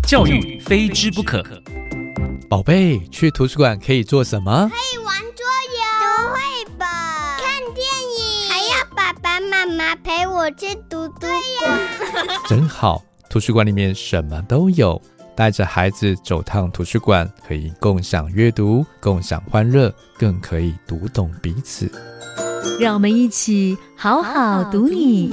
教育非之不可。 宝贝，去图书馆可以做什么？ 可以玩桌游、读绘本、看电影，还要爸爸妈妈陪我去图书馆。 真好，图书馆里面什么都有。带着孩子走趟图书馆，可以共享阅读，共享欢乐，更可以读懂彼此。 让我们一起好好读你。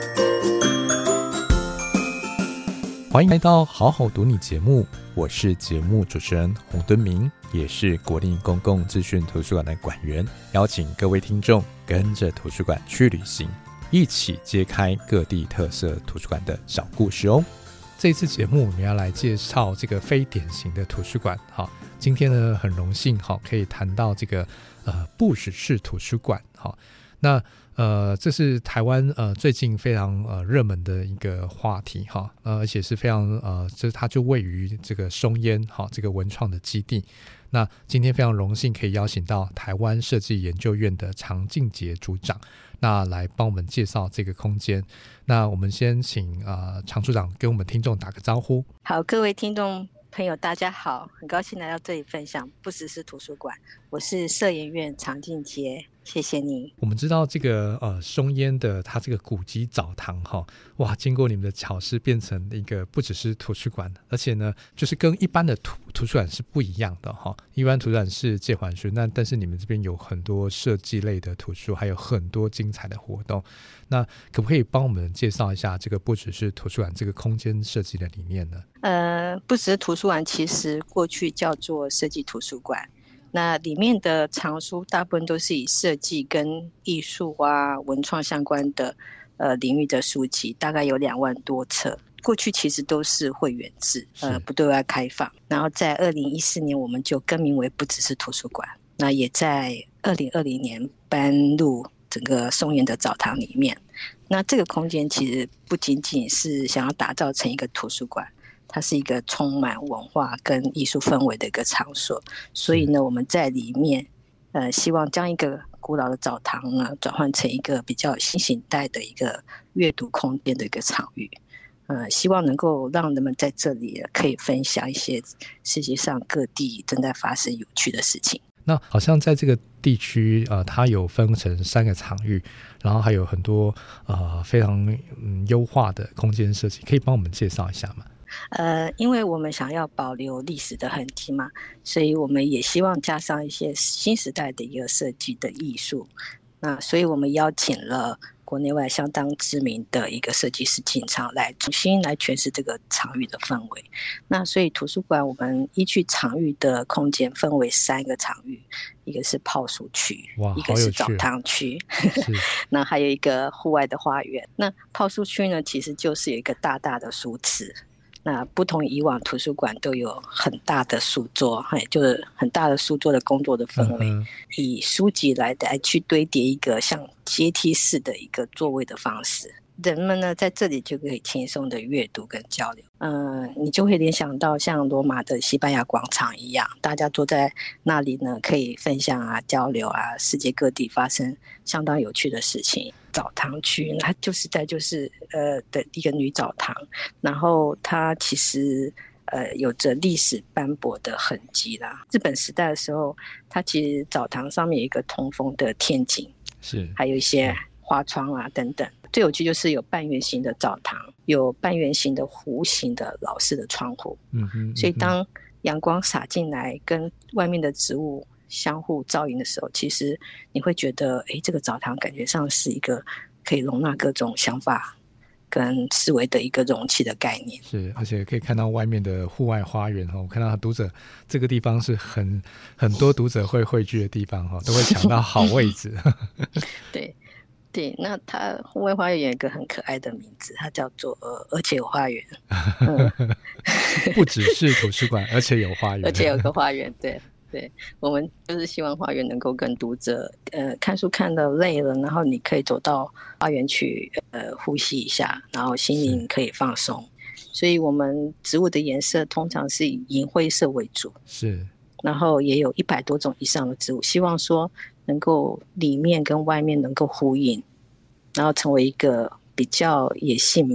欢迎来到好好读你节目，我是节目主持人洪敦明，也是国立公共资讯图书馆的馆员，邀请各位听众跟着图书馆去旅行，一起揭开各地特色图书馆的小故事哦。这一次节目我们要来介绍这个非典型的图书馆。今天呢很荣幸可以谈到这个不只是图书馆。那这是台湾最近非常热门的一个话题而且是非常它就位于这个松烟这个文创的基地。那今天非常荣幸可以邀请到台湾设计研究院的常敬杰组长，那来帮我们介绍这个空间。那我们先请常组长跟我们听众打个招呼。 好，各位听众朋友大家好，很高兴来到这里分享不只是图书馆，我是设研院常敬杰，谢谢你。 我们知道这个松烟的它这个古迹澡堂哇，经过你们的巧思变成一个不只是图书馆，而且呢就是跟一般的图书馆是不一样的一般图书馆是借还书，但是你们这边有很多设计类的图书，还有很多精彩的活动。那可不可以帮我们介绍一下这个不只是图书馆这个空间设计的理念呢？ 不只是图书馆其实过去叫做设计图书馆，那里面的藏书大部分都是以设计跟艺术文创相关的领域的书籍，大概有2万多册。过去其实都是会员制，不对外开放。然后在2014年我们就更名为不只是图书馆，那也在2020年搬入整个松烟的澡堂里面。那这个空间其实不仅仅是想要打造成一个图书馆，它是一个充满文化跟艺术氛围的一个场所。所以呢，我们在里面希望将一个古老的澡堂呢转换成一个比较新形态的一个阅读空间的一个场域。希望能够让人们在这里可以分享一些世界上各地正在发生有趣的事情。 那好像在这个地区它有分成3个场域，然后还有很多非常优化的空间设计，可以帮我们介绍一下吗？ 因为我们想要保留历史的痕迹嘛，所以我们也希望加上一些新时代的一个设计的艺术。那所以我们邀请了国内外相当知名的一个设计师进场来重新来诠释这个场域的氛围。那所以图书馆我们依据场域的空间分为3个场域，一个是泡书区，一个是澡堂区那还有一个户外的花园。那泡书区呢其实就是有一个大大的书池，那不同于以往图书馆都有很大的书桌，就是很大的书桌的工作的氛围，以书籍来去堆叠一个像阶梯式的一个座位的方式。人们呢在这里就可以轻松的阅读跟交流。你就会联想到像罗马的西班牙广场一样，大家坐在那里呢可以分享交流世界各地发生相当有趣的事情。澡堂区它就是的一个女澡堂，然后它其实有着历史斑驳的痕迹啦。日本时代的时候，它其实澡堂上面有一个通风的天井，是还有一些花窗等等。最有趣就是有半圆形的澡堂，有半圆形的弧形的老式的窗户，所以当阳光洒进来跟外面的植物相互照应的时候，其实你会觉得这个澡堂感觉上是一个可以容纳各种想法跟思维的一个容器的概念。 是，而且可以看到外面的户外花园我看到读者这个地方是很多读者会汇聚的地方都会抢到好位置对，那它户外花园有一个很可爱的名字，它叫做而且有花园不只是图书馆而且有花园， 而且有个花园。对，我们就是希望花园能够跟读者看书看得累了，然后你可以走到花园去呼吸一下，然后心灵可以放松。所以我们植物的颜色通常是以银灰色为主，是，然后也有100多种以上的植物，希望说能够里面跟外面能够呼应，然后成为一个比较野性美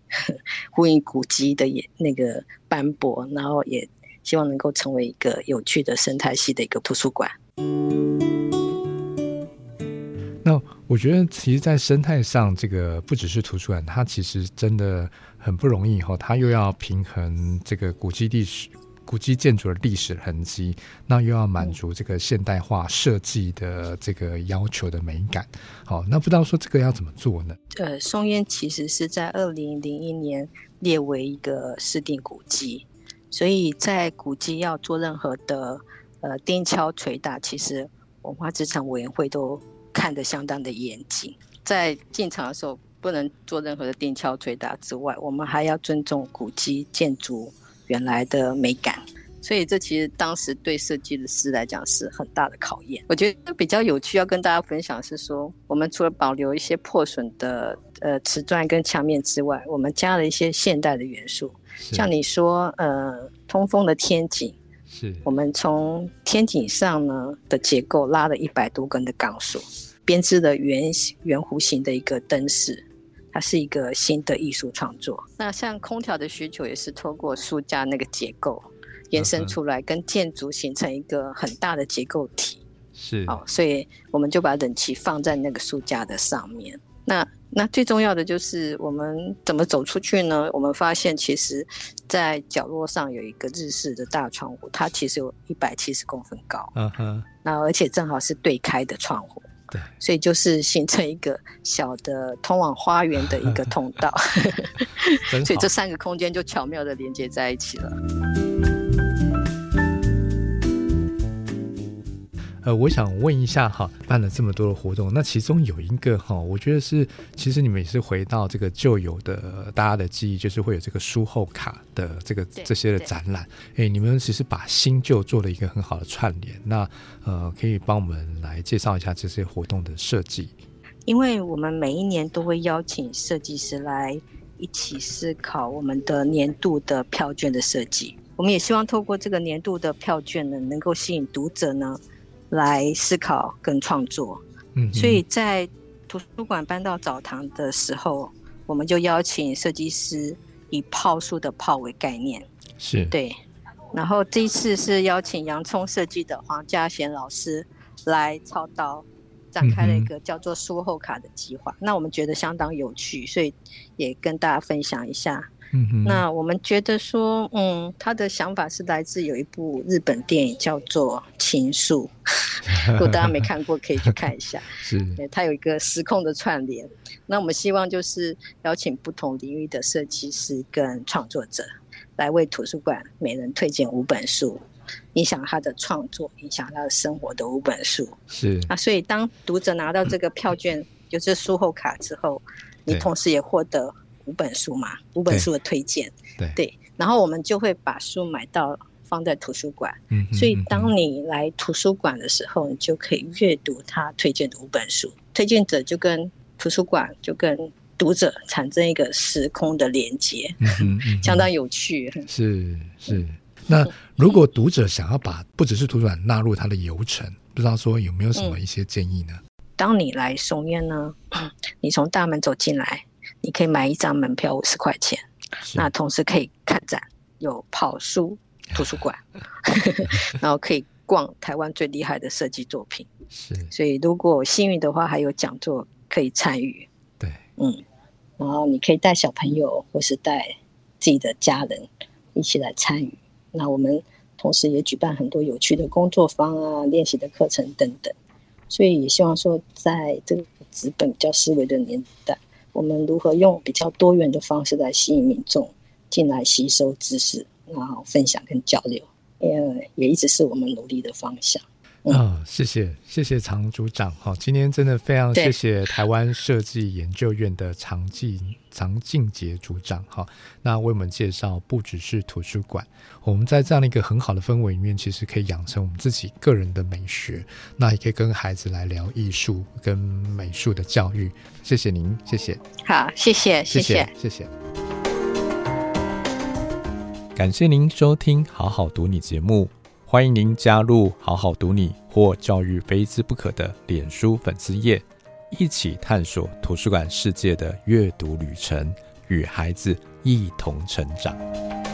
呼应古迹的那个斑驳，然后也希望能够成为一个有趣的生态系的一个图书馆。 那我觉得其实在生态上，这个不只是图书馆，它其实真的很不容易，它又要平衡这个古迹建筑的历史痕迹，那又要满足这个现代化设计的这个要求的美感。好，那不知道说这个要怎么做呢？ 松烟其实是在2001年列为一个市定古迹，所以在古迹要做任何的钉敲捶打，其实文化资产委员会都看得相当的严谨。在进场的时候不能做任何的钉敲捶打之外，我们还要尊重古迹建筑原来的美感，所以这其实当时对设计的师来讲是很大的考验。我觉得比较有趣要跟大家分享是说，我们除了保留一些破损的瓷砖跟墙面之外，我们加了一些现代的元素，像你说通风的天井，是我们从天井上呢的结构拉了100多根的钢索，编织了圆弧形的一个灯饰，它是一个新的艺术创作。那像空调的需求也是透过书架那个结构延伸出来，跟建筑形成一个很大的结构体。是，所以我们就把冷气放在那个书架的上面。那最重要的就是我们怎么走出去呢？我们发现其实在角落上有一个日式的大窗户，它其实有170公分高，那而且正好是对开的窗户，对，所以就是形成一个小的通往花园的一个通道所以这3个空间就巧妙的连接在一起了。 我想问一下哈，办了这么多的活动，那其中有一个哈，我觉得是其实你们也是回到这个旧有的大家的记忆，就是会有这个书后卡的这些的展览。你们其实把新旧做了一个很好的串联，那可以帮我们来介绍一下这些活动的设计。 因为我们每一年都会邀请设计师来一起思考我们的年度的票券的设计，我们也希望透过这个年度的票券呢，能够吸引读者呢来思考跟创作。所以在图书馆搬到澡堂的时候，我们就邀请设计师以泡书的泡为概念，是对。然后这一次是邀请洋葱设计的黄家贤老师来操刀，展开了一个叫做书后卡的计划。那我们觉得相当有趣，所以也跟大家分享一下。那我们觉得说他的想法是来自有一部日本电影叫做情书如果大家没看过可以去看一下是，它有一个时空的串联。那我们希望就是邀请不同领域的设计师跟创作者来为图书馆每人推荐5本书，影响他的创作，影响他的生活的5本书。是所以当读者拿到这个票券就是书后卡之后，你同时也获得5本书嘛，5本书的推荐， 对，然后我们就会把书买到放在图书馆，所以当你来图书馆的时候，你就可以阅读他推荐的5本书，推荐者就跟图书馆就跟读者产生一个时空的连接，相当有趣。是。 那如果读者想要把不只是图书馆纳入他的游程，不知道说有没有什么一些建议呢？ 当你来松烟呢，你从大门走进来，你可以买1张门票50块钱，那同时可以看展，有跑书图书馆然后可以逛台湾最厉害的设计作品，是，所以如果幸运的话还有讲座可以参与。对，然后你可以带小朋友或是带自己的家人一起来参与。那我们同时也举办很多有趣的工作坊啊、练习的课程等等，所以也希望说在这个纸本比较思维的年代，我们如何用比较多元的方式来吸引民众进来吸收知识，然后分享跟交流，也一直是我们努力的方向。 谢谢常组长。今天真的非常谢谢台湾设计研究院的常敬杰组长，那为我们介绍不只是图书馆，我们在这样的一个很好的氛围里面，其实可以养成我们自己个人的美学，那也可以跟孩子来聊艺术跟美术的教育。谢谢您，谢谢。 好，谢谢。 感谢您收听好好读你节目，欢迎您加入好好读你或教育非之不可的脸书粉丝页，一起探索图书馆世界的阅读旅程， 与孩子一同成长。